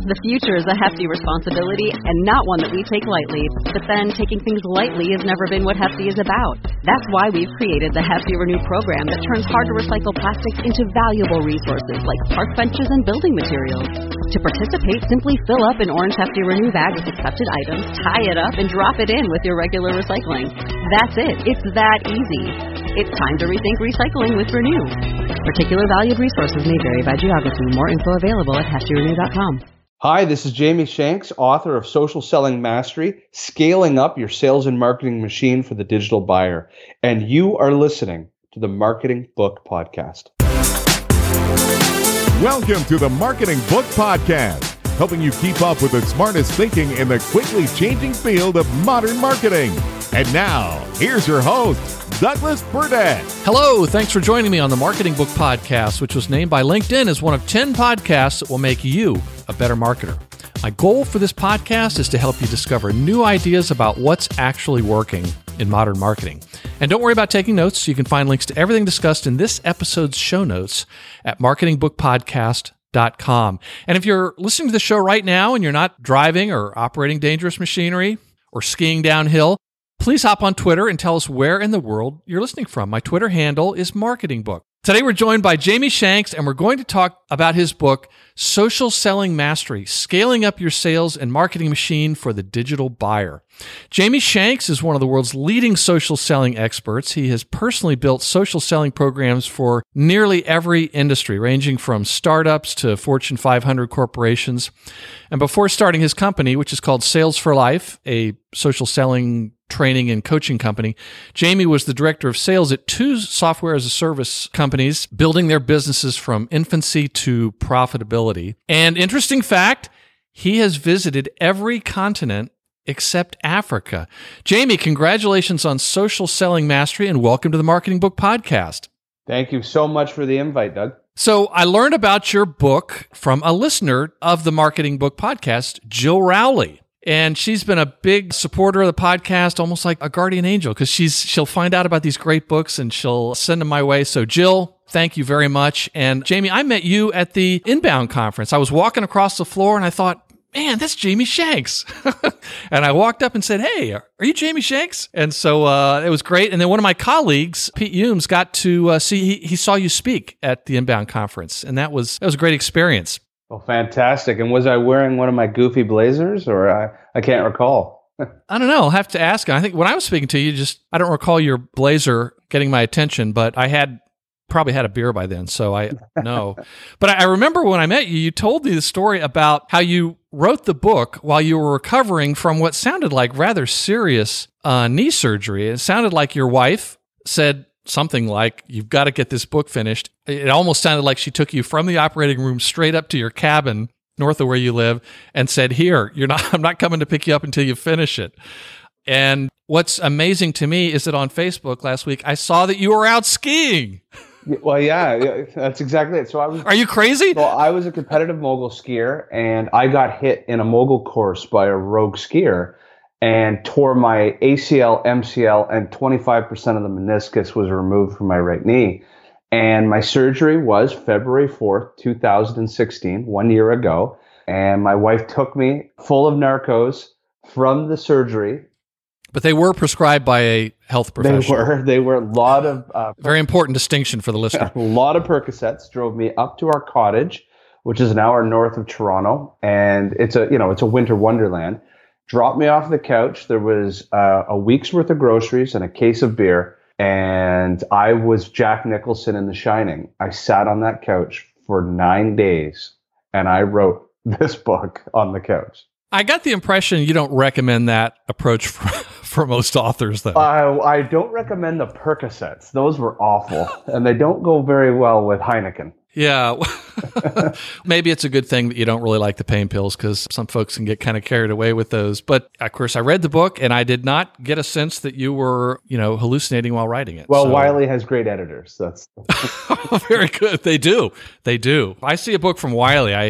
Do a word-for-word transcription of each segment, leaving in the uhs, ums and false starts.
The future is a hefty responsibility and not one that we take lightly. But then taking things lightly has never been what Hefty is about. That's why we've created the Hefty Renew program that turns hard-to-recycle plastics into valuable resources like park benches and building materials. To participate, simply fill up an orange Hefty Renew bag with accepted items, tie it up, and drop it in with your regular recycling. That's it. It's that easy. It's time to rethink recycling with Renew. Particular valued resources may vary by geography. More info available at hefty renew dot com. Hi, this is Jamie Shanks, author of Social Selling Mastery, Scaling Up Your Sales and Marketing Machine for the Digital Buyer. And you are listening to the Marketing Book Podcast. Welcome to the Marketing Book Podcast, helping you keep up with the smartest thinking in the quickly changing field of modern marketing. And now, here's your host, Douglas Burdett. Hello, thanks for joining me on the Marketing Book Podcast, which was named by LinkedIn as one of ten podcasts that will make you a better marketer. My goal for this podcast is to help you discover new ideas about what's actually working in modern marketing. And don't worry about taking notes. You can find links to everything discussed in this episode's show notes at marketing book podcast dot com. And if you're listening to the show right now and you're not driving or operating dangerous machinery or skiing downhill, please hop on Twitter and tell us where in the world you're listening from. My Twitter handle is Marketing Book. Today we're joined by Jamie Shanks, and we're going to talk about his book, Social Selling Mastery, Scaling Up Your Sales and Marketing Machine for the Digital Buyer. Jamie Shanks is one of the world's leading social selling experts. He has personally built social selling programs for nearly every industry, ranging from startups to Fortune five hundred corporations. And before starting his company, which is called Sales for Life, a social selling training and coaching company, Jamie was the director of sales at two software as a service companies, building their businesses from infancy to profitability. And interesting fact, he has visited every continent except Africa. Jamie, congratulations on Social Selling Mastery and welcome to the Marketing Book Podcast. Thank you so much for the invite, Doug. So I learned about your book from a listener of the Marketing Book Podcast, Jill Rowley. And she's been a big supporter of the podcast, almost like a guardian angel, because she's she'll find out about these great books and she'll send them my way. So Jill, thank you very much. And Jamie, I met you at the Inbound conference. I was walking across the floor and I thought, man, that's Jamie Shanks. And I walked up and said, hey, are you Jamie Shanks? And so uh, it was great. And then one of my colleagues, Pete Humes, got to uh, see, he, he saw you speak at the Inbound conference. And that was that was a great experience. Well, fantastic. And was I wearing one of my goofy blazers, or I, I can't recall? I don't know. I'll have to ask. I think when I was speaking to you, just I don't recall your blazer getting my attention, but I had probably had a beer by then, so I know. But I remember when I met you, you told me the story about how you wrote the book while you were recovering from what sounded like rather serious uh, knee surgery. It sounded like your wife said something like, you've got to get this book finished. It almost sounded like she took you from the operating room straight up to your cabin north of where you live and said, here, you're not, I'm not coming to pick you up until you finish it. And what's amazing to me is that on Facebook last week, I saw that you were out skiing. Well, yeah, yeah, that's exactly it. So I was. Are you crazy? Well, I was a competitive mogul skier, and I got hit in a mogul course by a rogue skier and tore my A C L, M C L, and twenty-five percent of the meniscus was removed from my right knee. And my surgery was February fourth, two thousand sixteen, one year ago. And my wife took me full of narcos from the surgery. But they were prescribed by a health professional. They were. They were a lot of... Uh, Very important distinction for the listener. A lot of Percocets drove me up to our cottage, which is an hour north of Toronto. And it's a, you know, it's a winter wonderland. Dropped me off the couch. There was uh, a week's worth of groceries and a case of beer. And I was Jack Nicholson in The Shining. I sat on that couch for nine days and I wrote this book on the couch. I got the impression you don't recommend that approach for, for most authors, though. I, I don't recommend the Percocets. Those were awful, and they don't go very well with Heineken. Yeah. Maybe it's a good thing that you don't really like the pain pills, because some folks can get kind of carried away with those. But of course, I read the book and I did not get a sense that you were, you know, hallucinating while writing it. Well, so. Wiley has great editors. That's very good. They do. They do. I see a book from Wiley. I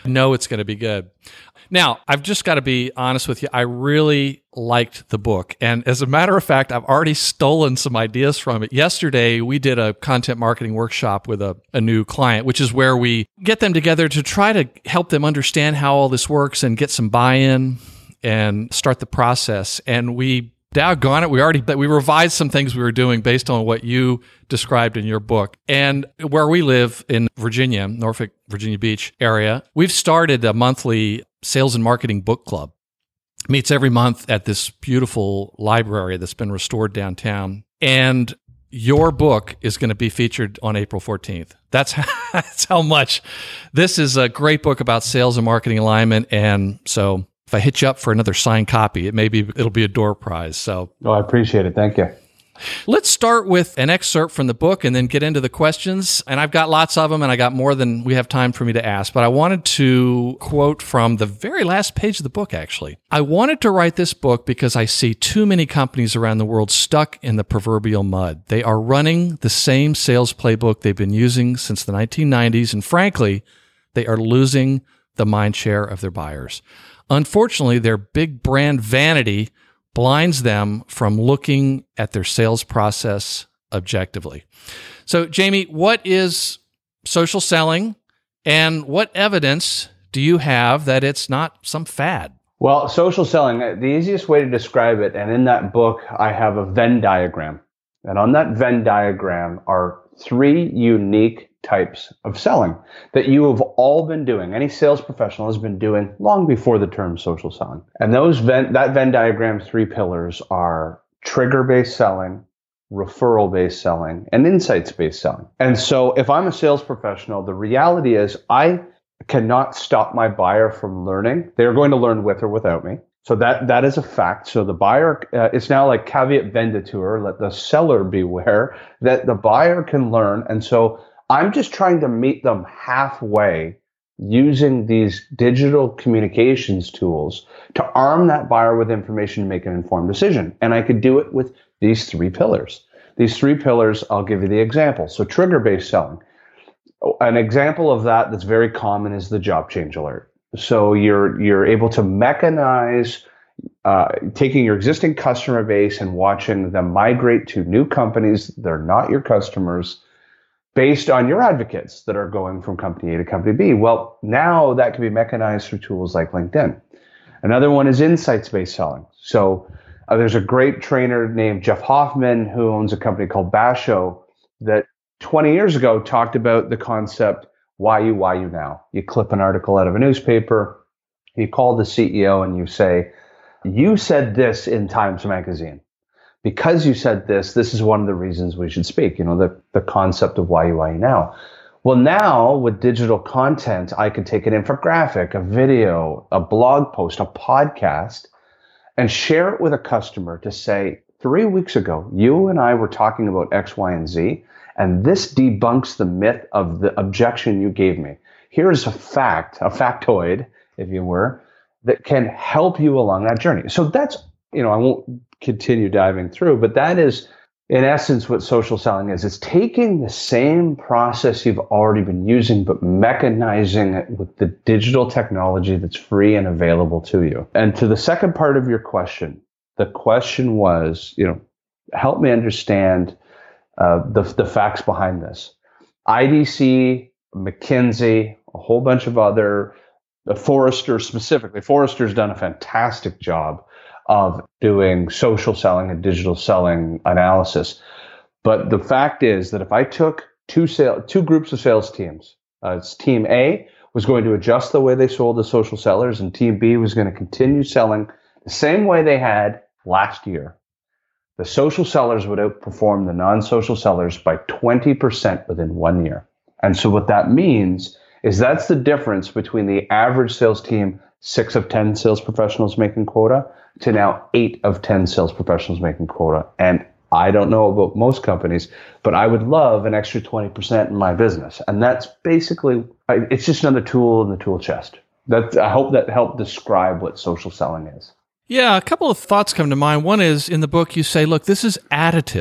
know it's going to be good. Now, I've just got to be honest with you. I really liked the book. And as a matter of fact, I've already stolen some ideas from it. Yesterday, we did a content marketing workshop with a, a new client, which is where we get them together to try to help them understand how all this works and get some buy-in and start the process. And we doggone it, we already we revised some things we were doing based on what you described in your book. And where we live in Virginia, Norfolk, Virginia Beach area, we've started a monthly sales and marketing book club. It meets every month at this beautiful library that's been restored downtown. And your book is going to be featured on April fourteenth. That's how, that's how much. This is a great book about sales and marketing alignment. And so if I hit you up for another signed copy, it may be, it'll be a door prize. So, oh, I appreciate it. Thank you. Let's start with an excerpt from the book and then get into the questions. And I've got lots of them, and I got more than we have time for me to ask. But I wanted to quote from the very last page of the book, actually. I wanted to write this book because I see too many companies around the world stuck in the proverbial mud. They are running the same sales playbook they've been using since the nineteen nineties, and frankly, they are losing the mind share of their buyers. Unfortunately, their big brand vanity blinds them from looking at their sales process objectively. So, Jamie, what is social selling, and what evidence do you have that it's not some fad? Well, social selling, the easiest way to describe it, and in that book, I have a Venn diagram. And on that Venn diagram are three unique types of selling that you have all been doing. Any sales professional has been doing long before the term social selling. And those Venn, that Venn diagram three pillars are trigger-based selling, referral-based selling, and insights-based selling. And so if I'm a sales professional, the reality is I cannot stop my buyer from learning. They're going to learn with or without me. So that that is a fact. So the buyer, uh, it's now like caveat venditur, let the seller beware that the buyer can learn. And so I'm just trying to meet them halfway using these digital communications tools to arm that buyer with information to make an informed decision. And I could do it with these three pillars. These three pillars, I'll give you the example. So trigger-based selling. An example of that that's very common is the job change alert. So you're you're able to mechanize uh, taking your existing customer base and watching them migrate to new companies that are not your customers based on your advocates that are going from company A to company B. Well, now that can be mechanized through tools like LinkedIn. Another one is insights-based selling. So uh, there's a great trainer named Jeff Hoffman who owns a company called Basho that twenty years ago talked about the concept, why you, why you now? You clip an article out of a newspaper, you call the C E O and you say, you said this in Times Magazine. Because you said this, this is one of the reasons we should speak, you know, the, the concept of why you, why you now. Well, now with digital content, I can take an infographic, a video, a blog post, a podcast, and share it with a customer to say, three weeks ago, you and I were talking about X, Y, and Z, and this debunks the myth of the objection you gave me. Here's a fact, a factoid, if you were, that can help you along that journey. So that's, you know, I won't continue diving through, but that is, in essence, what social selling is. It's taking the same process you've already been using, but mechanizing it with the digital technology that's free and available to you. And to the second part of your question, the question was, you know, help me understand uh, the, the facts behind this. I D C, McKinsey, a whole bunch of other, uh, Forrester specifically. Forrester's done a fantastic job of doing social selling and digital selling analysis. But the fact is that if I took two sale, two groups of sales teams, uh, it's team A was going to adjust the way they sold to social sellers, and team B was going to continue selling the same way they had last year. The social sellers would outperform the non-social sellers by twenty percent within one year. And so what that means is that's the difference between the average sales team, six of ten sales professionals making quota, to now eight of ten sales professionals making quota. And I don't know about most companies, but I would love an extra twenty percent in my business. And that's basically, it's just another tool in the tool chest. That, I hope that helped describe what social selling is. Yeah, a couple of thoughts come to mind. One is, in the book, you say, look, this is additive.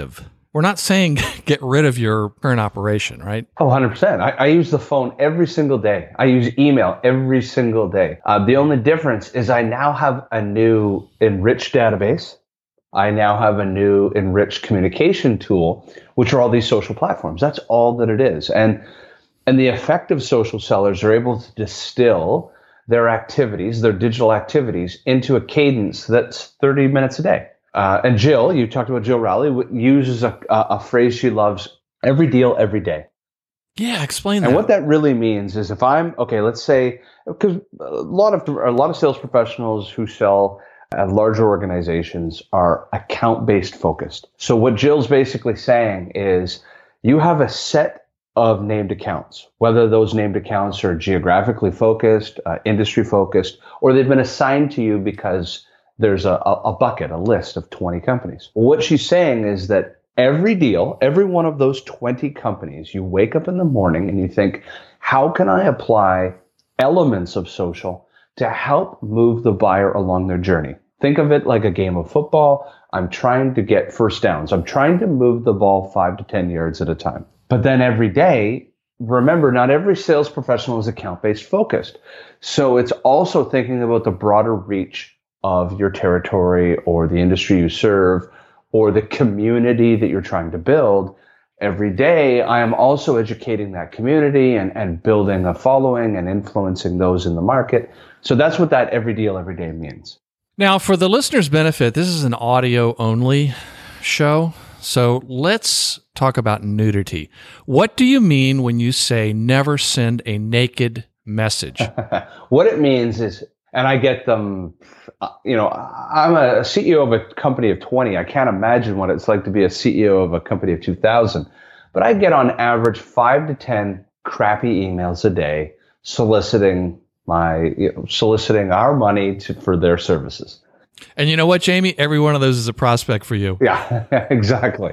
We're not saying get rid of your current operation, right? Oh, one hundred percent. I, I use the phone every single day. I use email every single day. Uh, the only difference is I now have a new enriched database. I now have a new enriched communication tool, which are all these social platforms. That's all that it is. And, and the effective social sellers are able to distill their activities, their digital activities, into a cadence that's thirty minutes a day. Uh, and Jill, you talked about Jill Rowley, uses a, a, a phrase she loves: every deal, every day. Yeah, explain that. And what that really means is, if I'm okay, let's say, because a lot of a lot of sales professionals who sell at larger organizations are account-based focused. So what Jill's basically saying is, you have a set of named accounts, whether those named accounts are geographically focused, uh, industry focused, or they've been assigned to you because there's a, a bucket, a list of twenty companies. What she's saying is that every deal, every one of those twenty companies, you wake up in the morning and you think, how can I apply elements of social to help move the buyer along their journey? Think of it like a game of football. I'm trying to get first downs. I'm trying to move the ball five to ten yards at a time. But then every day, remember, not every sales professional is account-based focused. So it's also thinking about the broader reach of your territory or the industry you serve or the community that you're trying to build. Every day, I am also educating that community and, and building a following and influencing those in the market. So that's what that every deal, every day means. Now, for the listener's benefit, this is an audio-only show, so let's talk about nudity. What do you mean when you say never send a naked message? What it means is, and I get them, you know, I'm a C E O of a company of twenty. I can't imagine what it's like to be a C E O of a company of two thousand. But I get on average five to ten crappy emails a day soliciting my, you know, soliciting our money to, for their services. And you know what, Jamie? Every one of those is a prospect for you. Yeah, exactly.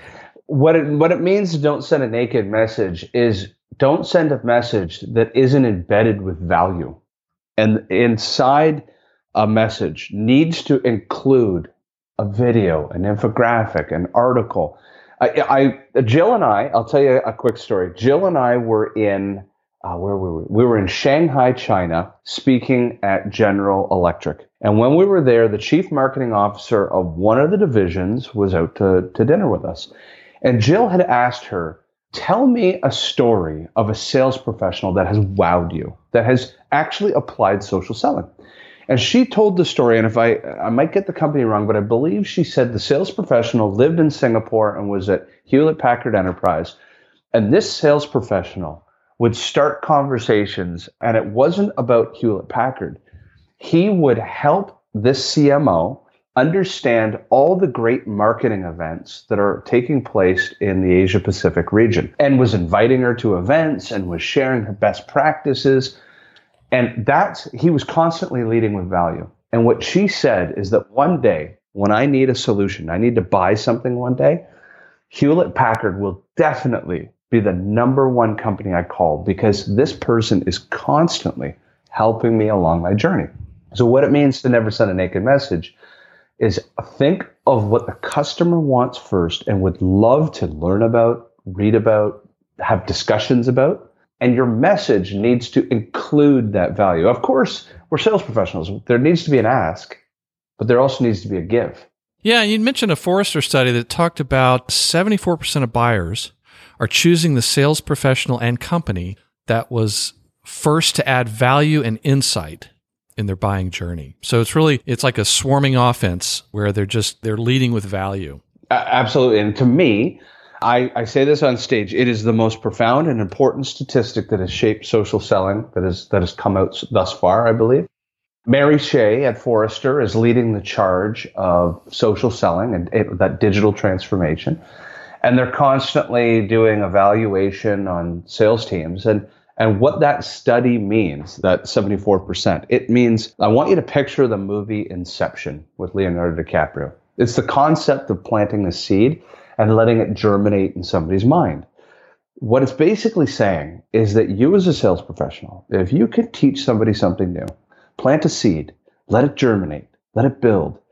What it, what it means to don't send a naked message is don't send a message that isn't embedded with value. And inside a message needs to include a video, an infographic, an article. I, I Jill and I, I'll tell you a quick story. Jill and I were in, uh, where were we? We were in Shanghai, China, speaking at General Electric. And when we were there, the chief marketing officer of one of the divisions was out to, to dinner with us. And Jill had asked her, tell me a story of a sales professional that has wowed you, that has actually applied social selling. And she told the story, and if I, I might get the company wrong, but I believe she said the sales professional lived in Singapore and was at Hewlett Packard Enterprise. And this sales professional would start conversations, and it wasn't about Hewlett Packard. He would help this C M O understand all the great marketing events that are taking place in the Asia Pacific region, and was inviting her to events and was sharing her best practices. And that's, he was constantly leading with value. And what she said is that one day, when I need a solution, I need to buy something one day, Hewlett Packard will definitely be the number one company I call, because this person is constantly helping me along my journey. So what it means to never send a naked message is think of what the customer wants first and would love to learn about, read about, have discussions about. And your message needs to include that value. Of course, we're sales professionals. There needs to be an ask, but there also needs to be a give. Yeah, you mentioned a Forrester study that talked about seventy-four percent of buyers are choosing the sales professional and company that was first to add value and insight in their buying journey. So it's really, it's like a swarming offense where they're just, they're leading with value. Uh, absolutely. And to me, I, I say this on stage, it is the most profound and important statistic that has shaped social selling that has, that has come out thus far, I believe. Mary Shea at Forrester is leading the charge of social selling and it, that digital transformation. And they're constantly doing evaluation on sales teams. And And what that study means, that seventy-four percent, it means, I want you to picture the movie Inception with Leonardo DiCaprio. It's the concept of planting a seed and letting it germinate in somebody's mind. What it's basically saying is that you as a sales professional, if you can teach somebody something new, plant a seed, let it germinate, let it build,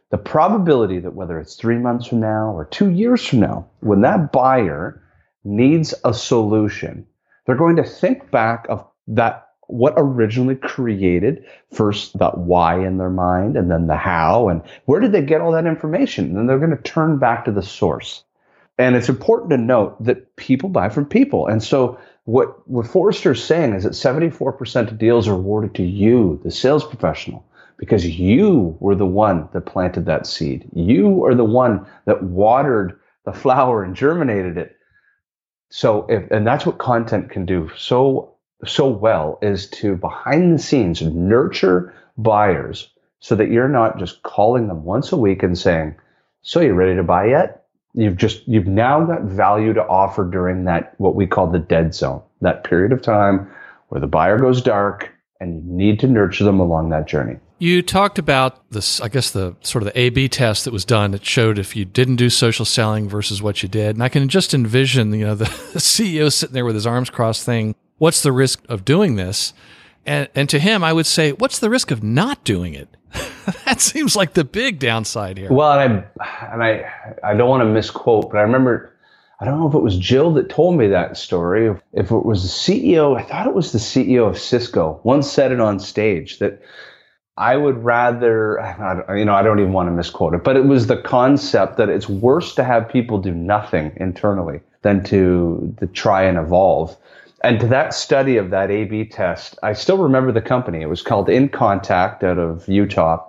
the probability that whether it's three months from now or two years from now, when that buyer needs a solution, they're going to think back of that, what originally created first that why in their mind and then the how and where did they get all that information? And then they're going to turn back to the source. And it's important to note that people buy from people. And so what, what Forrester's saying is that seventy-four percent of deals are awarded to you, the sales professional, because you were the one that planted that seed. You are the one that watered the flower and germinated it. So, if, and that's what content can do so, so well, is to behind the scenes nurture buyers so that you're not just calling them once a week and saying, so you ready to buy yet? You've just, you've now got value to offer during that, what we call the dead zone, that period of time where the buyer goes dark and you need to nurture them along that journey. You talked about this, I guess the sort of the A B test that was done that showed if you didn't do social selling versus what you did. And I can just envision, you know, the C E O sitting there with his arms crossed saying, what's the risk of doing this? And, and to him, I would say, what's the risk of not doing it? That seems like the big downside here. Well, and I, and I, I don't want to misquote, but I remember, I don't know if it was Jill that told me that story. If it was the C E O, I thought it was the C E O of Cisco, once said it on stage that I would rather, you know, I don't even want to misquote it, but it was the concept that it's worse to have people do nothing internally than to, to try and evolve. And to that study of that A B test, I still remember the company. It was called InContact out of Utah.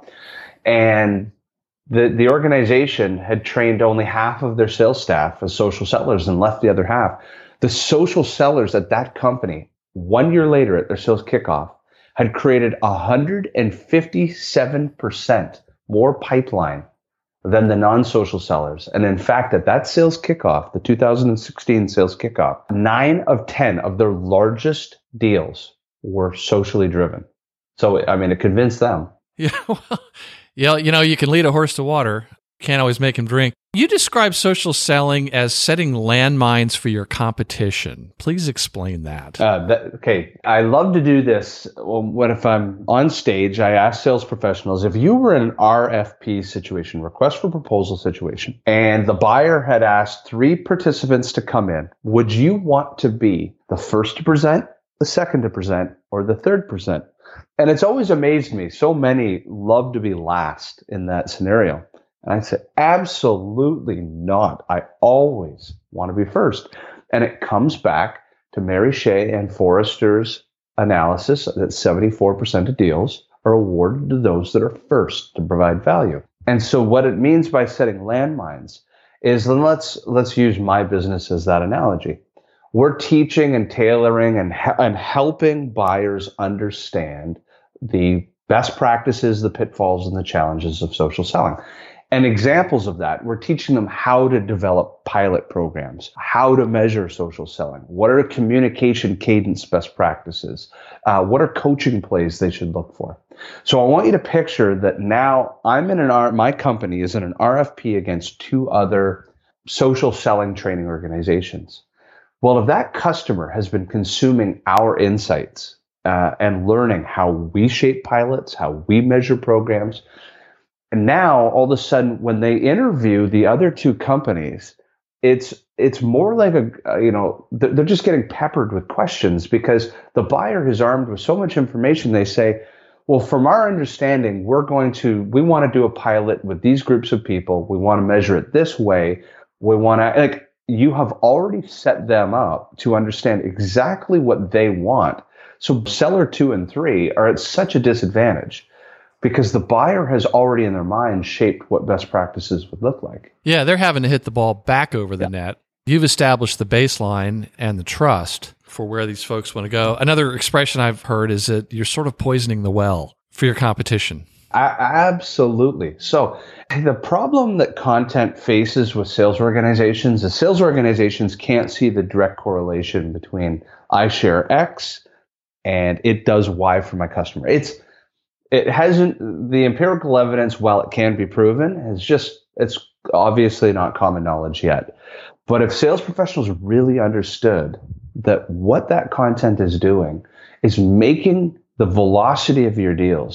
And the, the organization had trained only half of their sales staff as social sellers and left the other half. The social sellers at that company, one year later at their sales kickoff, had created one hundred fifty-seven percent more pipeline than the non-social sellers. And in fact, at that sales kickoff, the two thousand sixteen sales kickoff, nine of ten of their largest deals were socially driven. So, I mean, it convinced them. Yeah, well, yeah, you know, you can lead a horse to water. Can't always make him drink. You describe social selling as setting landmines for your competition. Please explain that. Uh, that okay, I love to do this. Well, what if I'm on stage? I ask sales professionals, if you were in an R F P situation, request for proposal situation, and the buyer had asked three participants to come in, would you want to be the first to present, the second to present, or the third present? And it's always amazed me. So many love to be last in that scenario. And I said, absolutely not. I always want to be first. And it comes back to Mary Shea and Forrester's analysis that seventy-four percent of deals are awarded to those that are first to provide value. And so what it means by setting landmines is, then let's let's use my business as that analogy. We're teaching and tailoring and, and helping buyers understand the best practices, the pitfalls, and the challenges of social selling. And examples of that, we're teaching them how to develop pilot programs, how to measure social selling, what are communication cadence best practices, uh, what are coaching plays they should look for. So I want you to picture that now I'm in an R, my company is in an R F P against two other social selling training organizations. Well, if that customer has been consuming our insights uh, and learning how we shape pilots, how we measure programs, and now, all of a sudden, when they interview the other two companies, it's it's more like a, you know, they're just getting peppered with questions because the buyer is armed with so much information. They say, well, from our understanding, we're going to, we want to do a pilot with these groups of people. We want to measure it this way. We want to, like, you have already set them up to understand exactly what they want. So seller two and three are at such a disadvantage, because the buyer has already in their mind shaped what best practices would look like. Yeah, they're having to hit the ball back over the yeah. net. You've established the baseline and the trust for where these folks want to go. Another expression I've heard is that you're sort of poisoning the well for your competition. I, absolutely. So the problem that content faces with sales organizations is sales organizations can't see the direct correlation between I share X and it does Y for my customer. It's It hasn't, the empirical evidence, while it can be proven, is just, it's obviously not common knowledge yet. But if sales professionals really understood that what that content is doing is making the velocity of your deals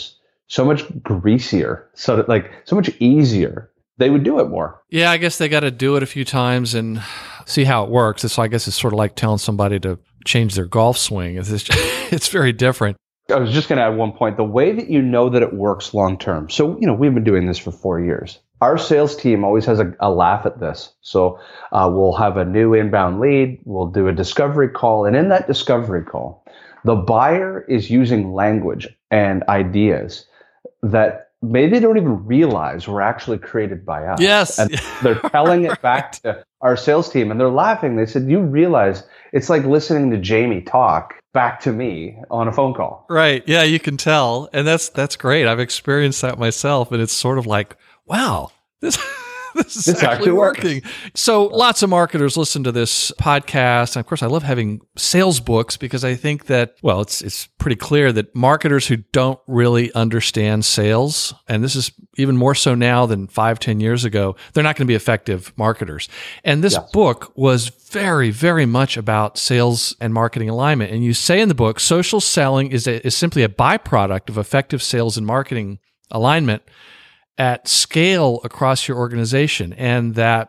so much greasier, so that, like so much easier, they would do it more. Yeah, I guess they got to do it a few times and see how it works. It's, I guess it's sort of like telling somebody to change their golf swing. It's, just, it's very different. I was just going to add one point. The way that you know that it works long term. So, you know, we've been doing this for four years. Our sales team always has a, a laugh at this. So uh, we'll have a new inbound lead. We'll do a discovery call. And in that discovery call, the buyer is using language and ideas that maybe they don't even realize were actually created by us. Yes. And they're telling it back to our sales team and they're laughing. They said, you realize it's like listening to Jamie talk back to me on a phone call. Right. Yeah, you can tell. And that's that's great. I've experienced that myself. And it's sort of like, wow, this this is This actually, actually works. working. So lots of marketers listen to this podcast. And of course, I love having sales books because I think that, well, it's it's pretty clear that marketers who don't really understand sales, and this is even more so now than five, ten years ago, they're not going to be effective marketers. And this Yes. book was very, very much about sales and marketing alignment. And you say in the book, social selling is a, is simply a byproduct of effective sales and marketing alignment at scale across your organization, and that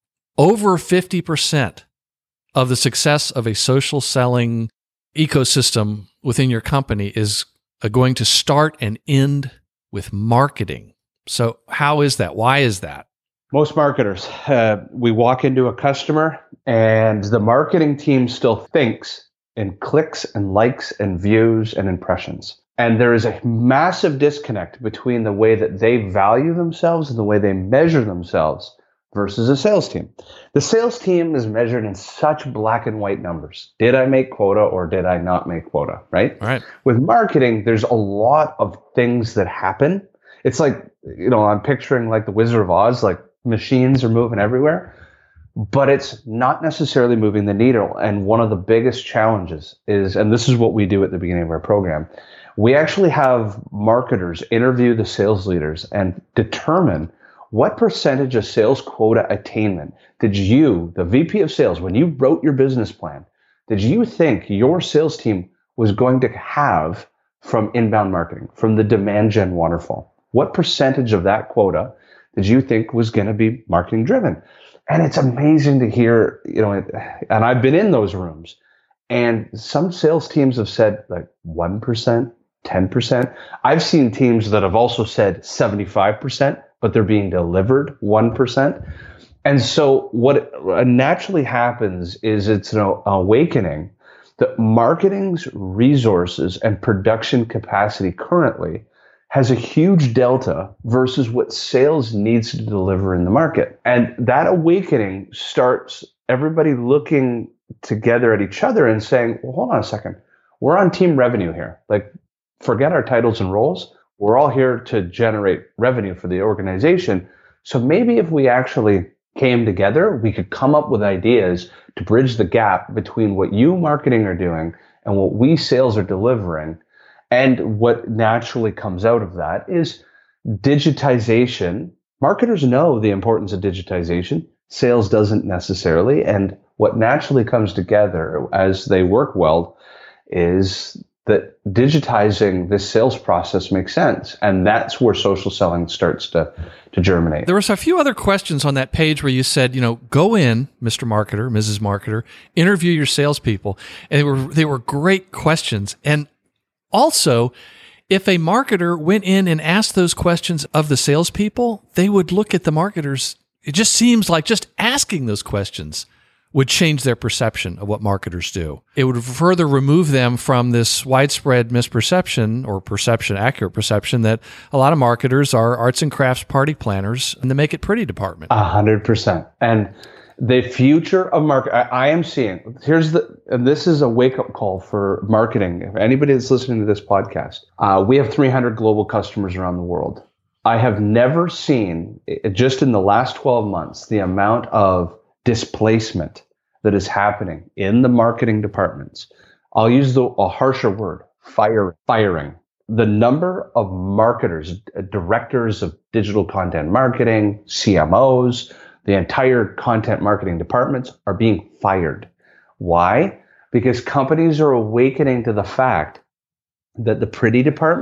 over fifty percent of the success of a social selling ecosystem within your company is uh, going to start and end with marketing. So how is that? Why is that? Most marketers, uh, we walk into a customer and the marketing team still thinks in clicks and likes and views and impressions. And there is a massive disconnect between the way that they value themselves and the way they measure themselves versus a sales team. The sales team is measured in such black and white numbers. Did I make quota or did I not make quota, right? Right. With marketing, there's a lot of things that happen. It's like, you know, I'm picturing like the Wizard of Oz, like machines are moving everywhere, but it's not necessarily moving the needle. And one of the biggest challenges is, and this is what we do at the beginning of our program, we actually have marketers interview the sales leaders and determine what percentage of sales quota attainment did you, the V P of sales, when you wrote your business plan, did you think your sales team was going to have from inbound marketing, from the demand gen waterfall? What percentage of that quota did you think was going to be marketing driven? And it's amazing to hear, you know, and I've been in those rooms, and some sales teams have said like one percent, ten percent. I've seen teams that have also said seventy-five percent, but they're being delivered one percent. And so what naturally happens is it's an awakening that marketing's resources and production capacity currently has a huge delta versus what sales needs to deliver in the market. And that awakening starts everybody looking together at each other and saying, well, hold on a second. We're on team revenue here. Like, forget our titles and roles. We're all here to generate revenue for the organization. So maybe if we actually came together, we could come up with ideas to bridge the gap between what you marketing are doing and what we sales are delivering. And what naturally comes out of that is digitization. Marketers know the importance of digitization. Sales doesn't necessarily. And what naturally comes together as they work well is that digitizing this sales process makes sense. And that's where social selling starts to, to germinate. There was a few other questions on that page where you said, you know, go in, Mister Marketer, Missus Marketer, interview your salespeople. And they were, they were great questions. And also, if a marketer went in and asked those questions of the salespeople, they would look at the marketers. It just seems like just asking those questions would change their perception of what marketers do. It would further remove them from this widespread misperception or perception, accurate perception, that a lot of marketers are arts and crafts party planners in the make it pretty department. A hundred percent. And the future of market, I, I am seeing, here's the, and this is a wake-up call for marketing. If anybody that's listening to this podcast, uh, we have three hundred global customers around the world. I have never seen, just in the last twelve months, the amount of displacement that is happening in the marketing departments. I'll use the, a harsher word, fire, firing. The number of marketers, directors of digital content marketing, C M Os, the entire content marketing departments are being fired. Why? Because companies are awakening to the fact that the pretty department,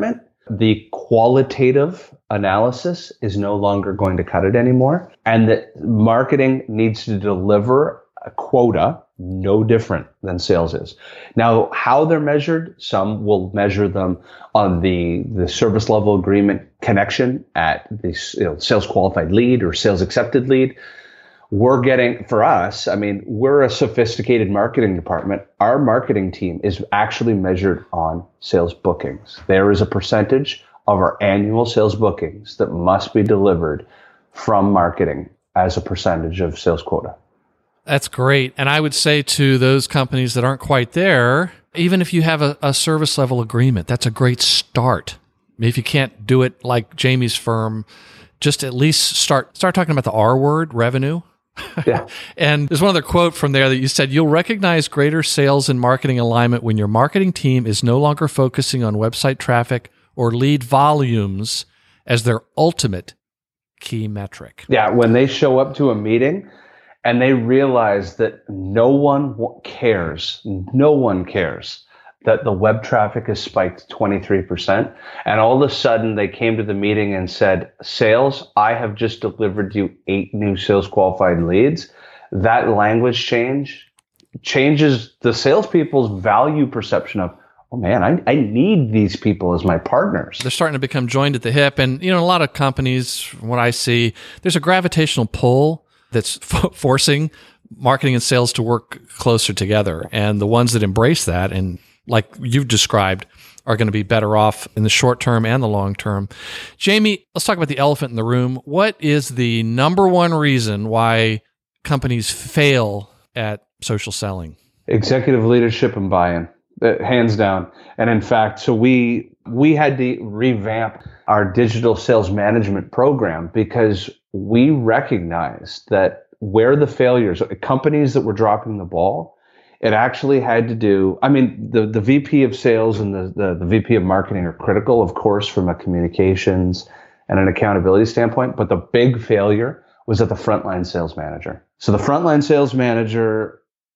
the qualitative analysis is no longer going to cut it anymore, and that marketing needs to deliver a quota no different than sales is. Now, how they're measured, some will measure them on the, the service level agreement connection at the you know, sales qualified lead or sales accepted lead. We're getting, for us, I mean, we're a sophisticated marketing department. Our marketing team is actually measured on sales bookings. There is a percentage of our annual sales bookings that must be delivered from marketing as a percentage of sales quota. That's great. And I would say to those companies that aren't quite there, even if you have a, a service level agreement, that's a great start. If you can't do it like Jamie's firm, just at least start start talking about the R word, revenue. Yeah. And there's one other quote from there that you said, you'll recognize greater sales and marketing alignment when your marketing team is no longer focusing on website traffic or lead volumes as their ultimate key metric. Yeah, when they show up to a meeting and they realize that no one cares, no one cares that the web traffic has spiked twenty-three percent. And all of a sudden they came to the meeting and said, sales, I have just delivered you eight new sales qualified leads. That language change changes the salespeople's value perception of, oh man, I, I need these people as my partners. They're starting to become joined at the hip. And, you know, a lot of companies, from what I see, there's a gravitational pull that's f- forcing marketing and sales to work closer together. And the ones that embrace that, and like you've described, are going to be better off in the short term and the long term. Jamie, let's talk about the elephant in the room. What is the number one reason why companies fail at social selling? Executive leadership and buy-in. Uh, hands down. And in fact, so we we had to revamp our digital sales management program because we recognized that where the failures, companies that were dropping the ball, it actually had to do, I mean, the, the V P of sales and the, the, the V P of marketing are critical, of course, from a communications and an accountability standpoint, but the big failure was at the frontline sales manager. So the frontline sales manager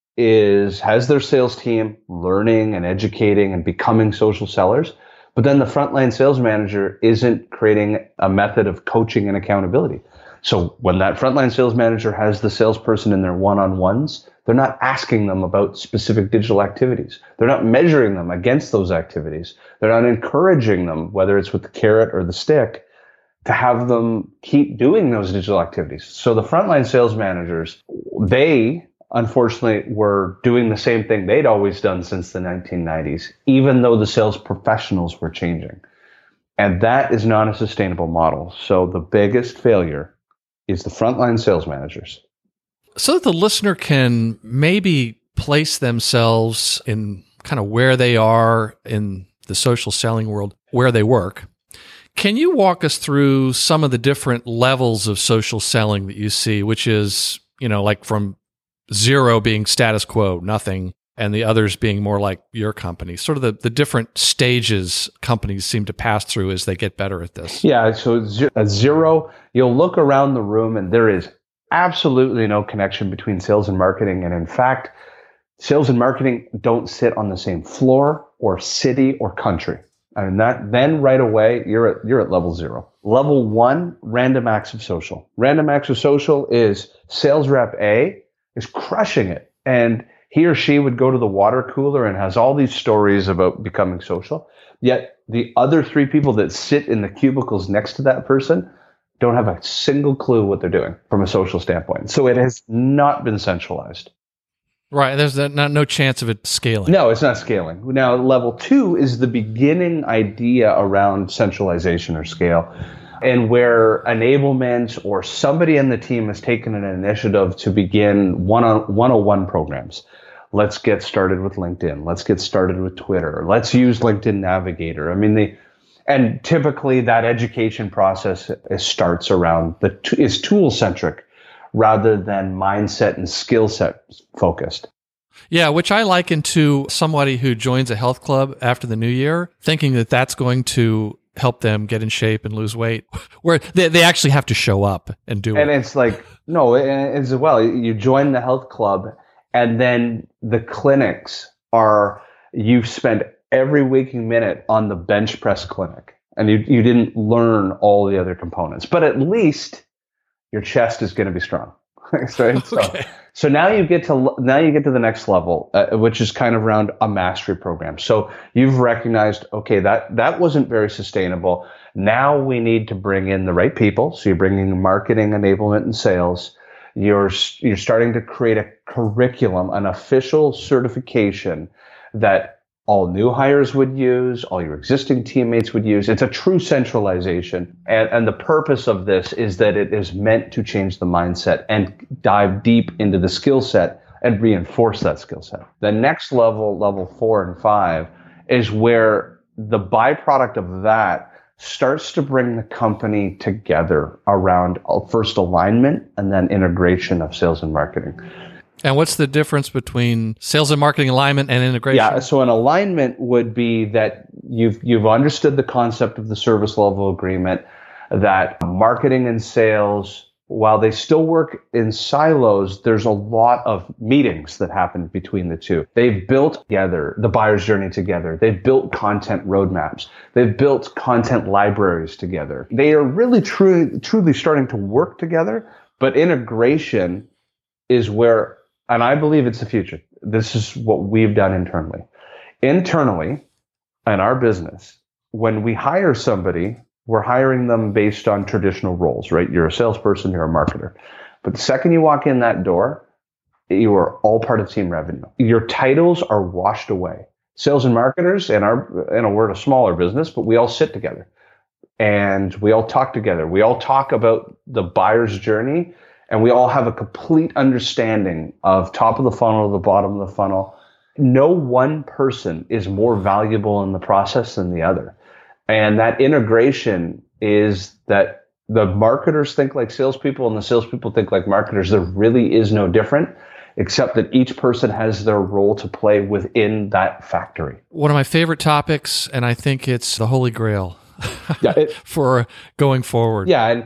is has their sales team learning and educating and becoming social sellers, but then the frontline sales manager isn't creating a method of coaching and accountability. So when that frontline sales manager has the salesperson in their one-on-ones, they're not asking them about specific digital activities. They're not measuring them against those activities. They're not encouraging them, whether it's with the carrot or the stick, to have them keep doing those digital activities. So the frontline sales managers, they unfortunately were doing the same thing they'd always done since the nineteen nineties, even though the sales professionals were changing. And that is not a sustainable model. So the biggest failure is the frontline sales managers. So that the listener can maybe place themselves in kind of where they are in the social selling world, where they work. Can you walk us through some of the different levels of social selling that you see, which is, you know, like from zero being status quo, nothing, and the others being more like your company, sort of the, the different stages companies seem to pass through as they get better at this? Yeah, so at zero, you'll look around the room and there is absolutely no connection between sales and marketing. And in fact, sales and marketing don't sit on the same floor or city or country. And that then right away, you're at, you're at level zero. Level one, random acts of social. Random acts of social is sales rep A is crushing it. And he or she would go to the water cooler and has all these stories about becoming social. Yet the other three people that sit in the cubicles next to that person don't have a single clue what they're doing from a social standpoint. So it has not been centralized. Right. There's not, no chance of it scaling. No, it's not scaling. Now, level two is the beginning idea around centralization or scale, and where enablement or somebody in the team has taken an initiative to begin one-on, one-on-one programs. Let's get started with LinkedIn. Let's get started with Twitter. Let's use LinkedIn Navigator. I mean, the and typically that education process is, starts around the is tool centric rather than mindset and skill set focused. Yeah, which I liken to somebody who joins a health club after the new year, thinking that that's going to help them get in shape and lose weight, where they, they actually have to show up and do and it. And it's like, no, as well, you join the health club and then the clinics are, you spend every waking minute on the bench press clinic. and you you didn't learn all the other components. But at least your chest is going to be strong. so, Okay. so, so now you get to now you get to the next level, uh, which is kind of around a mastery program. So you've recognized, okay, that that wasn't very sustainable. Now we need to bring in the right people. So you're bringing marketing, enablement, and sales. You're you're starting to create a curriculum, an official certification that all new hires would use, all your existing teammates would use. It's a true centralization. And, and the purpose of this is that it is meant to change the mindset and dive deep into the skill set and reinforce that skill set. The next level, level four and five, is where the byproduct of that starts to bring the company together around first alignment and then integration of sales and marketing. And what's the difference between sales and marketing alignment and integration? Yeah, so an alignment would be that you've you've understood the concept of the service level agreement, that marketing and sales, while they still work in silos, there's a lot of meetings that happen between the two. They've built together the buyer's journey together. They've built content roadmaps. They've built content libraries together. They are really truly, truly starting to work together, but integration is where, and I believe it's the future. This is what we've done internally. Internally, in our business, when we hire somebody, we're hiring them based on traditional roles, right? You're a salesperson, you're a marketer. But the second you walk in that door, you are all part of team revenue. Your titles are washed away. Sales and marketers, and our, you know, we're a smaller business, but we all sit together and we all talk together. We all talk about the buyer's journey, and we all have a complete understanding of top of the funnel, the bottom of the funnel. No one person is more valuable in the process than the other. And that integration is that the marketers think like salespeople and the salespeople think like marketers. There really is no different, except that each person has their role to play within that factory. One of my favorite topics, and I think it's the Holy Grail yeah, it, for going forward. Yeah, and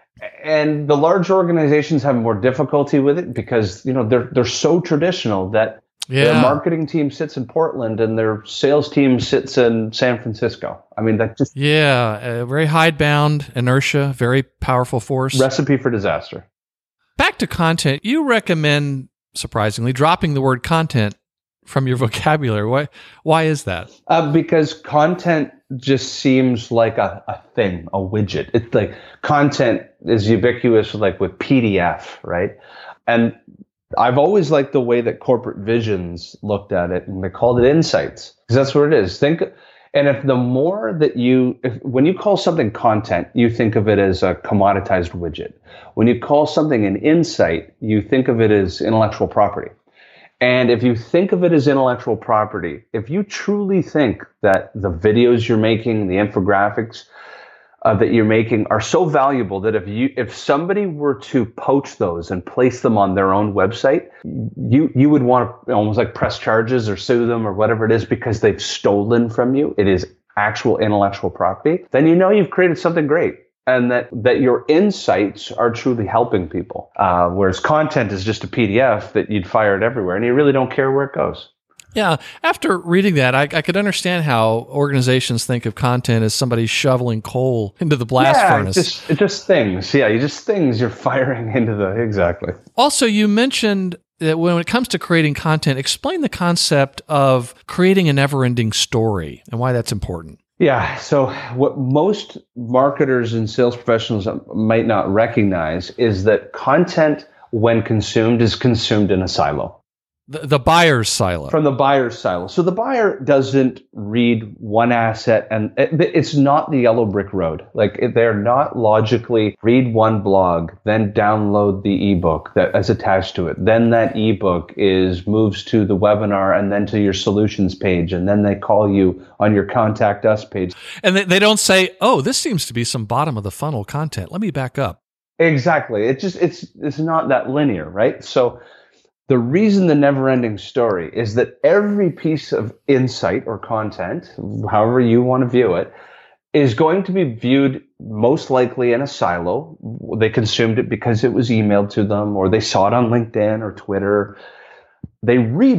and the large organizations have more difficulty with it because, you know, they're they're so traditional that yeah. their marketing team sits in Portland and their sales team sits in San Francisco. I mean, that just yeah, a very hidebound inertia, very powerful force. Recipe for disaster. Back to content, you recommend, surprisingly, dropping the word content from your vocabulary. Why? Why is that? Uh, because content just seems like a, a thing, a widget. It's like content is ubiquitous, like with P D F, right? And I've always liked the way that Corporate Visions looked at it, and they called it insights, because that's what it is. Think, and if the more that you, if, when you call something content, you think of it as a commoditized widget. When you call something an insight, you think of it as intellectual property. And if you think of it as intellectual property, if you truly think that the videos you're making, the infographics uh, that you're making are so valuable that if you, if somebody were to poach those and place them on their own website, you, you would want to almost like press charges or sue them or whatever it is because they've stolen from you. It is actual intellectual property. Then you know you've created something great. And that, that your insights are truly helping people. Uh, whereas content is just a P D F that you'd fire it everywhere, and you really don't care where it goes. Yeah. After reading that, I, I could understand how organizations think of content as somebody shoveling coal into the blast yeah, furnace. Just, just things. Yeah, you just things you're firing into the, exactly. Also, you mentioned that when it comes to creating content, explain the concept of creating a never-ending story and why that's important. Yeah. So what most marketers and sales professionals might not recognize is that content, when consumed, is consumed in a silo. The, the buyer's silo. From the buyer's silo. So the buyer doesn't read one asset, and it, it's not the yellow brick road. Like they're not logically read one blog, then download the ebook that is attached to it. Then that ebook is moves to the webinar and then to your solutions page. And then they call you on your contact us page. And they, they don't say, oh, this seems to be some bottom of the funnel content. Let me back up. Exactly. It just, it's, it's not that linear, right? So the reason the never-ending story is that every piece of insight or content, however you want to view it, is going to be viewed most likely in a silo. They consumed it because it was emailed to them, or they saw it on LinkedIn or Twitter. They read it,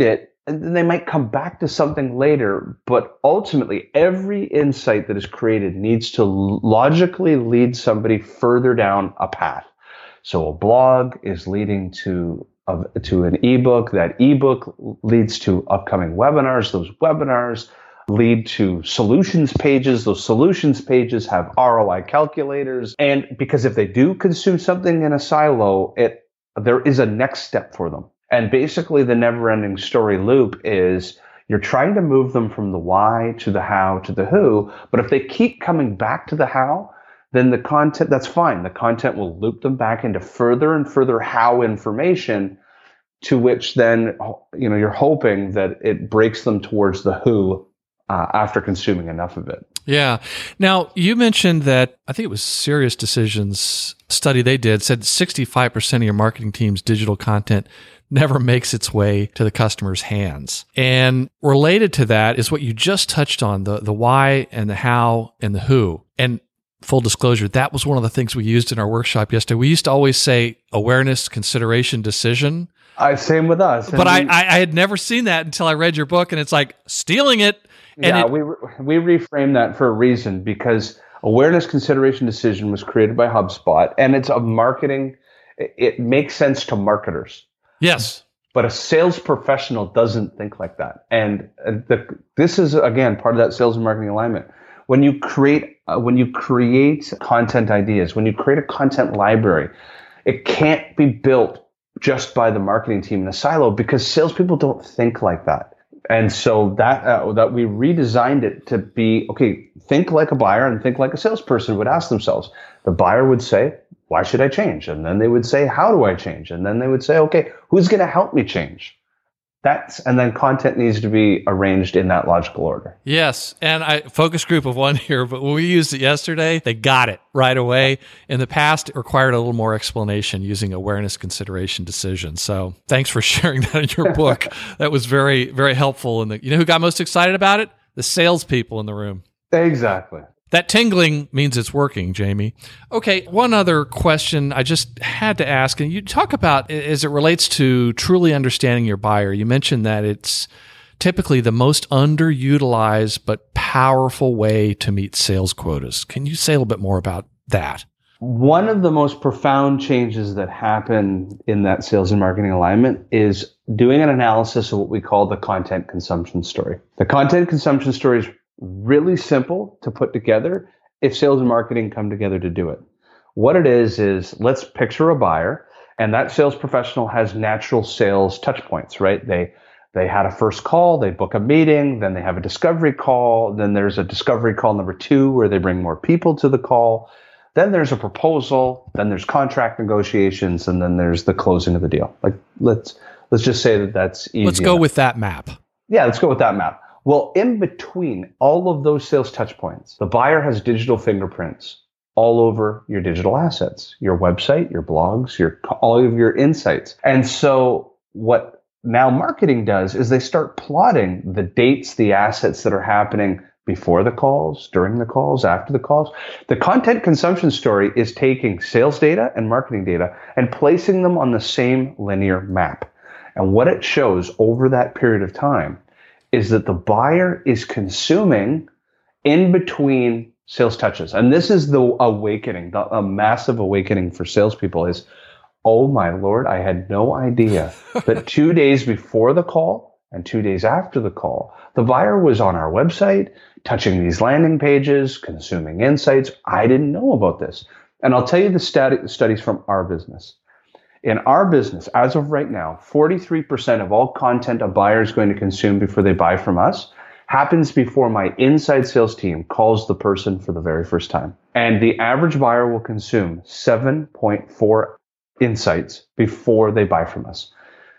and then they might come back to something later, but ultimately every insight that is created needs to logically lead somebody further down a path. So a blog is leading to a, to an ebook. That ebook leads to upcoming webinars. Those webinars lead to solutions pages. Those solutions pages have R O I calculators. And because if they do consume something in a silo, it there is a next step for them. And basically the never-ending story loop is you're trying to move them from the why to the how to the who. But if they keep coming back to the how, then the content, that's fine. The content will loop them back into further and further how information, to which then, you know, you're hoping that it breaks them towards the who uh, after consuming enough of it. Yeah. Now, you mentioned that, I think it was Serious Decisions study they did, said sixty-five percent of your marketing team's digital content never makes its way to the customer's hands. And related to that is what you just touched on, the, the why and the how and the who. And full disclosure, that was one of the things we used in our workshop yesterday. We used to always say awareness, consideration, decision. I same with us. But I, I, I had never seen that until I read your book, and it's like stealing it. And yeah, it, we we reframe that for a reason, because awareness, consideration, decision was created by HubSpot, and it's a marketing. It makes sense to marketers. Yes. But a sales professional doesn't think like that. And the, this is, again, part of that sales and marketing alignment. When you create, uh, when you create content ideas, when you create a content library, it can't be built just by the marketing team in a silo, because salespeople don't think like that. And so that uh, that we redesigned it to be, okay, think like a buyer and think like a salesperson would ask themselves. The buyer would say, why should I change? And then they would say, how do I change? And then they would say, okay, who's going to help me change? That's, and then content needs to be arranged in that logical order. Yes. And I focus group of one here, but when we used it yesterday, they got it right away. In the past, it required a little more explanation using awareness, consideration, decision. So thanks for sharing that in your book. That was very, very helpful. And you know who got most excited about it? The salespeople in the room. Exactly. That tingling means it's working, Jamie. Okay, one other question I just had to ask, and you talk about as it relates to truly understanding your buyer. You mentioned that it's typically the most underutilized but powerful way to meet sales quotas. Can you say a little bit more about that? One of the most profound changes that happen in that sales and marketing alignment is doing an analysis of what we call the content consumption story. The content consumption story is really simple to put together if sales and marketing come together to do it. What it is, is let's picture a buyer, and that sales professional has natural sales touch points, right? They they had a first call, they book a meeting, then they have a discovery call, then there's a discovery call number two where they bring more people to the call, then there's a proposal, then there's contract negotiations, and then there's the closing of the deal. Like let's let's just say that that's easy. Let's go enough. with that map. Yeah, let's go with that map. Well, in between all of those sales touch points, the buyer has digital fingerprints all over your digital assets, your website, your blogs, your all of your insights. And so what now marketing does is they start plotting the dates, the assets that are happening before the calls, during the calls, after the calls. The content consumption story is taking sales data and marketing data and placing them on the same linear map. And what it shows over that period of time is that the buyer is consuming in between sales touches. And this is the awakening, the, a massive awakening for salespeople is, oh my Lord, I had no idea that two days before the call and two days after the call, the buyer was on our website, touching these landing pages, consuming insights. I didn't know about this. And I'll tell you the stat- studies from our business. In our business, as of right now, forty-three percent of all content a buyer is going to consume before they buy from us happens before my inside sales team calls the person for the very first time. And the average buyer will consume seven point four insights before they buy from us.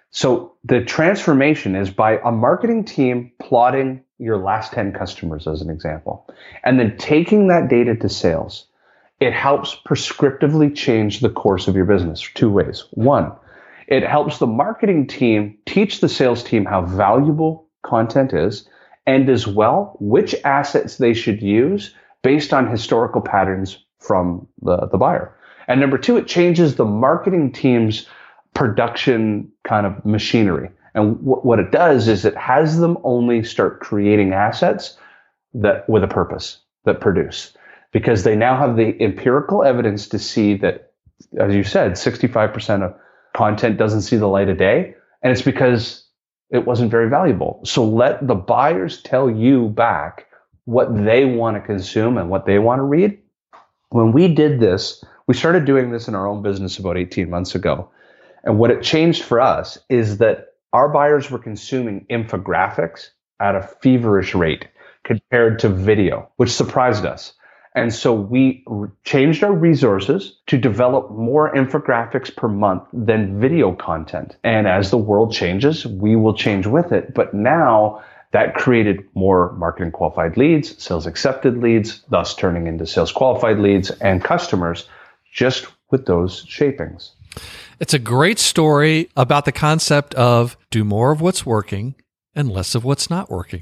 So the transformation is by a marketing team plotting your last ten customers as an example, and then taking that data to sales. It helps prescriptively change the course of your business two ways. One, it helps the marketing team teach the sales team how valuable content is, and as well, which assets they should use based on historical patterns from the, the buyer. And number two, it changes the marketing team's production kind of machinery. And w- what it does is it has them only start creating assets that with a purpose that produce, because they now have the empirical evidence to see that, as you said, sixty-five percent of content doesn't see the light of day. And it's because it wasn't very valuable. So let the buyers tell you back what they want to consume and what they want to read. When we did this, we started doing this in our own business about eighteen months ago. And what it changed for us is that our buyers were consuming infographics at a feverish rate compared to video, which surprised us. And so we re- changed our resources to develop more infographics per month than video content. And as the world changes, we will change with it. But now that created more marketing qualified leads, sales accepted leads, thus turning into sales qualified leads and customers just with those shapings. It's a great story about the concept of do more of what's working and less of what's not working.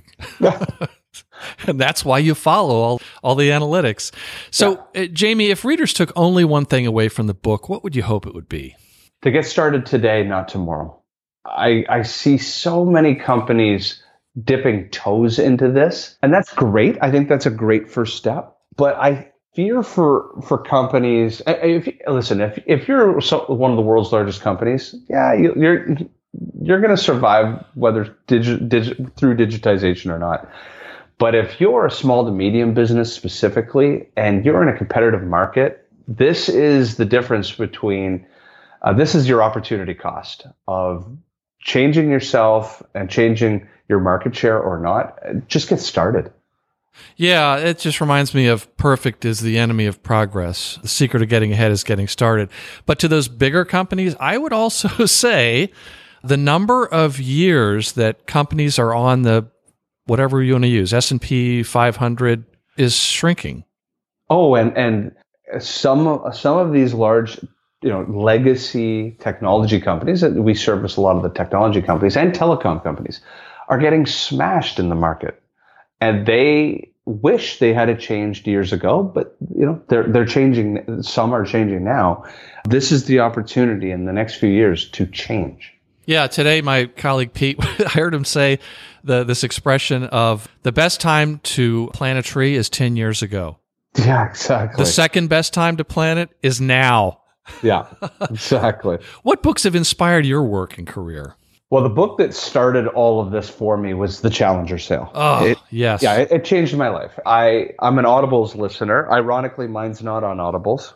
And that's why you follow all, all the analytics. So, yeah. uh, Jamie, if readers took only one thing away from the book, what would you hope it would be? To get started today, not tomorrow. I, I see so many companies dipping toes into this, and that's great. I think that's a great first step. But I fear for for companies. If listen, if if you're one of the world's largest companies, yeah, you, you're you're going to survive whether digi, digi, through digitization or not. But if you're a small to medium business specifically, and you're in a competitive market, this is the difference between, uh, this is your opportunity cost of changing yourself and changing your market share or not. Just get started. Yeah, it just reminds me of perfect is the enemy of progress. The secret of getting ahead is getting started. But to those bigger companies, I would also say the number of years that companies are on the whatever you want to use, S and P five hundred, is shrinking. Oh, and and some some of these large, you know, legacy technology companies that we service, a lot of the technology companies and telecom companies, are getting smashed in the market, and they wish they had it changed years ago. But you know, they're they're changing. Some are changing now. This is the opportunity in the next few years to change. Yeah, today my colleague Pete, I heard him say the this expression of the best time to plant a tree is ten years ago. Yeah, exactly. The second best time to plant it is now. Yeah, exactly. What books have inspired your work and career? Well, the book that started all of this for me was The Challenger Sale. Oh, it, yes. Yeah, it, it changed my life. I, I'm an Audibles listener. Ironically, mine's not on Audibles.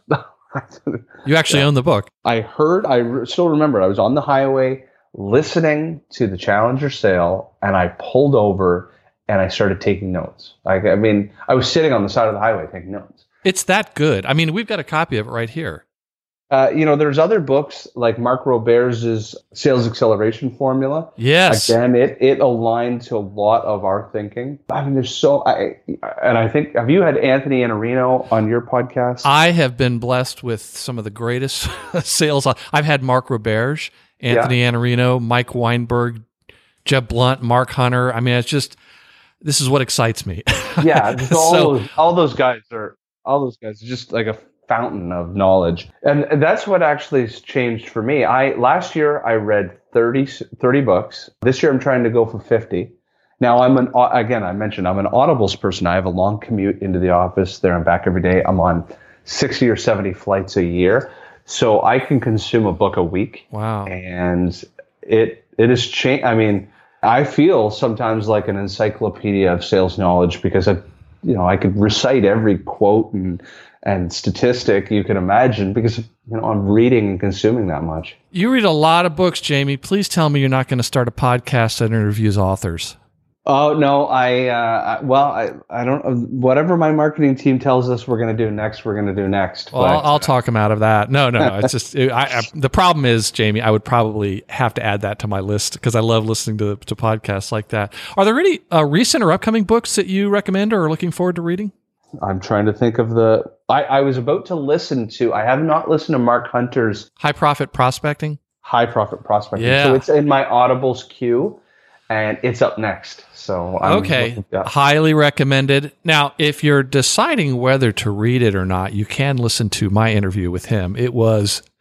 You actually yeah. own the book. I heard, I re- still remember, I was on the highway listening to the Challenger Sale, and I pulled over and I started taking notes. Like, I mean, I was sitting on the side of the highway taking notes. It's that good. I mean, we've got a copy of it right here. Uh, you know, there's other books like Mark Roberts' Sales Acceleration Formula. Yes. Again, it it aligned to a lot of our thinking. I mean, there's so, I, and I think, have you had Anthony Iannarino on your podcast? I have been blessed with some of the greatest sales. I've had Mark Roberts, Anthony yeah. Iannarino, Mike Weinberg, Jeb Blunt, Mark Hunter. I mean, it's just, this is what excites me. Yeah, all, so, those, all those guys are, all those guys are just like a fountain of knowledge. And that's what actually has changed for me. I last year I read thirty, thirty books. This year I'm trying to go for fifty. Now I'm an, again, I mentioned I'm an Audibles person. I have a long commute into the office there and back every day. I'm on sixty or seventy flights a year. So I can consume a book a week. Wow. And it, it has changed. I mean, I feel sometimes like an encyclopedia of sales knowledge because I, you know, I could recite every quote and and statistic you can imagine because, you know, I'm reading and consuming that much. You read a lot of books, Jamie. Please tell me you're not going to start a podcast that interviews authors. Oh, no, I, uh, well, I, I don't, whatever my marketing team tells us we're going to do next, we're going to do next. Well, but, I'll, I'll talk them out of that. No, no, no. It's just, it, I, I, the problem is, Jamie, I would probably have to add that to my list because I love listening to, to podcasts like that. Are there any uh, recent or upcoming books that you recommend or are looking forward to reading? I'm trying to think of the, I, I was about to listen to, I have not listened to Mark Hunter's High Profit Prospecting. High Profit Prospecting. Yeah. So it's in my Audibles queue and it's up next. So I'm okay. Highly recommended. Now, if you're deciding whether to read it or not, you can listen to my interview with him. It was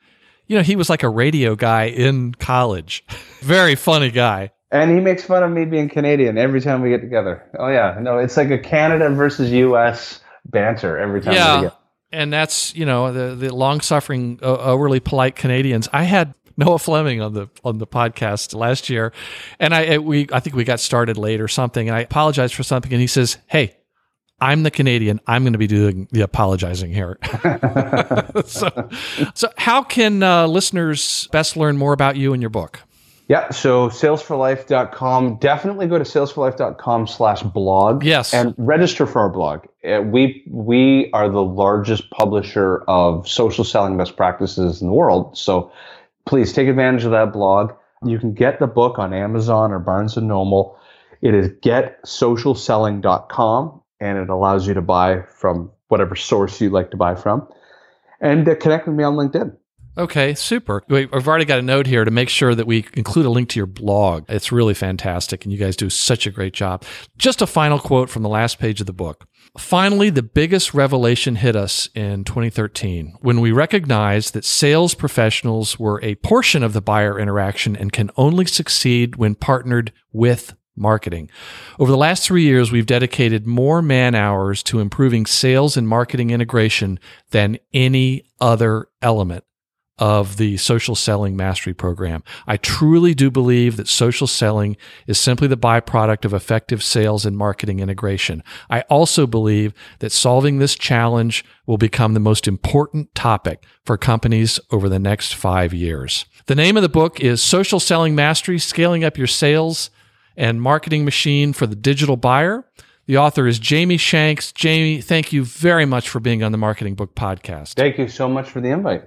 You know, he was like a radio guy in college. Very funny guy. And he makes fun of me being Canadian every time we get together. Oh, yeah. No, it's like a Canada versus U S banter every time yeah. we get. And that's, you know, the, the long-suffering, uh, overly polite Canadians. I had Noah Fleming on the on the podcast last year, and I we I think we got started late or something, and I apologized for something, and he says, "Hey, I'm the Canadian. I'm going to be doing the apologizing here." so, so how can uh, listeners best learn more about you and your book? Yeah, so sales for life dot com. Definitely go to sales for life dot com slash blog. Yes. And register for our blog. Uh, we we are the largest publisher of social selling best practices in the world. So please take advantage of that blog. You can get the book on Amazon or Barnes and Noble. It is get social selling dot com, and it allows you to buy from whatever source you like to buy from. And uh, connect with me on LinkedIn. Okay, super. We've already got a note here to make sure that we include a link to your blog. It's really fantastic, and you guys do such a great job. Just a final quote from the last page of the book. Finally, the biggest revelation hit us in twenty thirteen when we recognized that sales professionals were a portion of the buyer interaction and can only succeed when partnered with marketing. Over the last three years, we've dedicated more man hours to improving sales and marketing integration than any other element of the Social Selling Mastery Program. I truly do believe that social selling is simply the byproduct of effective sales and marketing integration. I also believe that solving this challenge will become the most important topic for companies over the next five years. The name of the book is Social Selling Mastery, Scaling Up Your Sales and Marketing Machine for the Digital Buyer. The author is Jamie Shanks. Jamie, thank you very much for being on the Marketing Book Podcast. Thank you so much for the invite.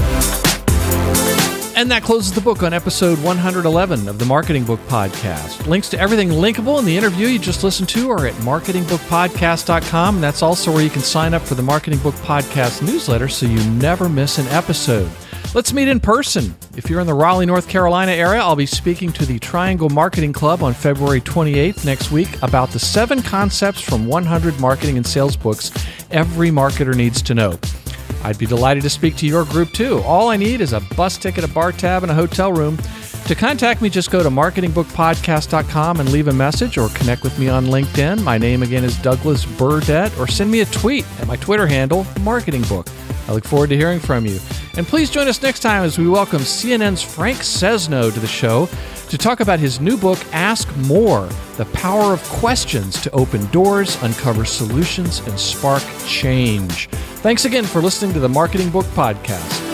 And that closes the book on episode one hundred eleven of the Marketing Book Podcast. Links to everything linkable in the interview you just listened to are at marketing book podcast dot com. And that's also where you can sign up for the Marketing Book Podcast newsletter so you never miss an episode. Let's meet in person. If you're in the Raleigh, North Carolina area, I'll be speaking to the Triangle Marketing Club on February twenty-eighth next week about the seven concepts from one hundred marketing and sales books every marketer needs to know. I'd be delighted to speak to your group too. All I need is a bus ticket, a bar tab, and a hotel room. To contact me, just go to marketing book podcast dot com and leave a message or connect with me on LinkedIn. My name again is Douglas Burdett, or send me a tweet at my Twitter handle, Marketing Book. I look forward to hearing from you. And please join us next time as we welcome C N N's Frank Sesno to the show to talk about his new book, Ask More, The Power of Questions to Open Doors, Uncover Solutions, and Spark Change. Thanks again for listening to the Marketing Book Podcast.